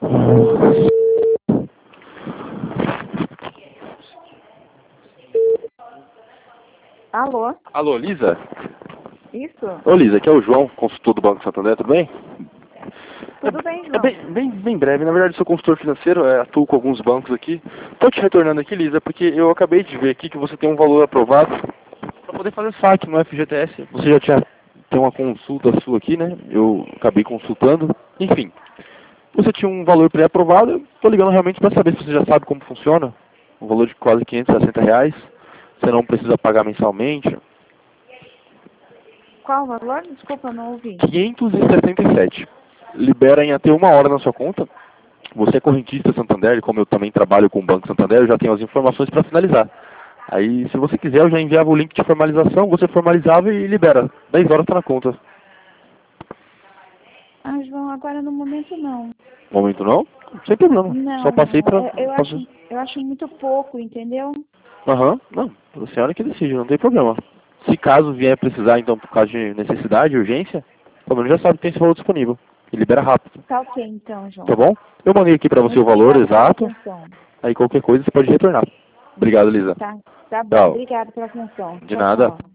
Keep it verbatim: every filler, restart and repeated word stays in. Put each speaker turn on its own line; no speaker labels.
Alô?
Alô, Lisa?
Isso?
Ô, Lisa, aqui é o João, consultor do Banco Santander, tudo bem?
Tudo
é,
bem,
É
João?
bem, bem, bem breve, na verdade sou consultor financeiro, é, atuo com alguns bancos aqui. Estou te retornando aqui, Lisa, porque eu acabei de ver aqui que você tem um valor aprovado para poder fazer saque no F G T S. Você já tinha tem uma consulta sua aqui, né? Eu acabei consultando. Enfim, você tinha um valor pré-aprovado, eu estou ligando realmente para saber se você já sabe como funciona. Um valor de quase quinhentos e sessenta reais. Você não precisa pagar mensalmente.
Qual o valor? Desculpa, eu não ouvi.
quinhentos e sessenta e sete. Libera em até uma hora na sua conta. Você é correntista Santander, como eu também trabalho com o Banco Santander, eu já tenho as informações para finalizar. Aí, se você quiser, eu já enviava o link de formalização, você formalizava e libera. dez horas está na conta.
Ah, João, agora no momento não.
Momento não? Sem problema. Só
Não,
passei
não.
para...
Eu, eu acho, eu acho muito pouco, entendeu?
Aham, não. A senhora que decide, não tem problema. Se caso vier precisar, então, por causa de necessidade, urgência, pelo menos já sabe que tem esse valor disponível. E libera rápido.
Tá ok, então, João.
Tá bom? Eu mandei aqui para você
Muito
o valor
obrigada pela
exato.
atenção.
Aí qualquer coisa você pode retornar. Obrigado, Lisa.
Tá, tá bom.
Tchau.
Obrigada pela atenção.
De
Tchau,
nada.
tchau.